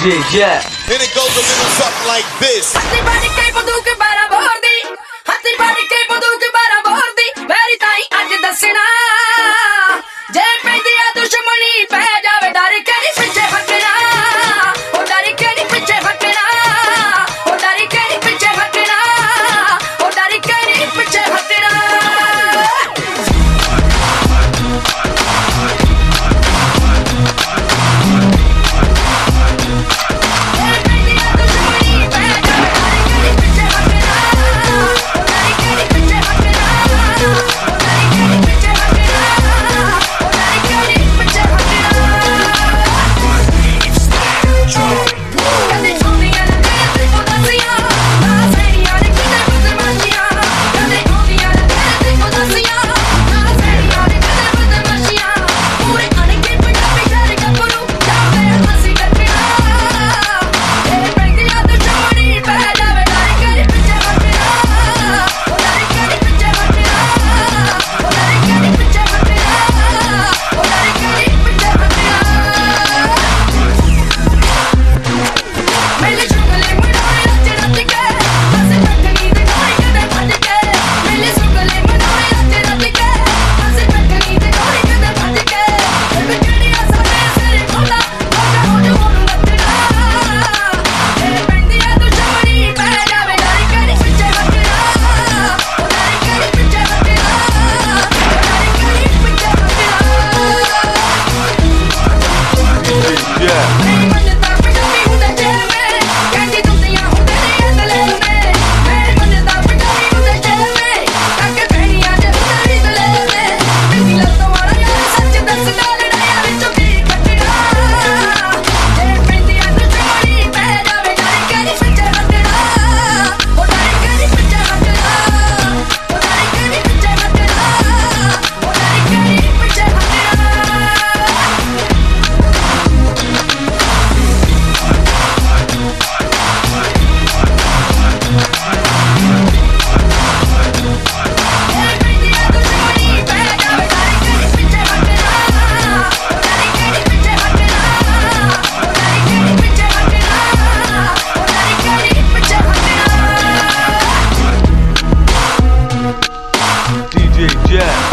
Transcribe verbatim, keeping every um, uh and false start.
J Jet. And it goes a little something like this. ਹੱਥੀ ਬਣ ਕੇ ਬੰਦੂਕ ਬਾਰਾ ਬੋਰਦੀ ਹੱਥੀ ਬਣ ਕੇ ਬੰਦੂਕ ਬਾਰਾ ਬੋਰਦੀ ਮੇਰੀ ਤਾਈ ਅੱਜ ਦੱਸਣਾ ਜੇ ਪੈਂਦੀ ਆ ਦੁਸ਼ਮਣੀ ਪੈ ਜਾਵੇ ਡਰ ਕੇ ਨੀ ਪਿੱਛੇ ਹਟਣਾ ਉਹ ਡਰ ਕੇ ਨੀ ਪਿੱਛੇ ਹਟਣਾ ਉਹ ਡਰ ਕੇ ਨੀ ਪਿੱਛੇ ਹਟਣਾ ਉਹ ਡਰ ਕੇ ਨੀ ਪਿੱਛੇ ਹਟਣਾ D J Jet.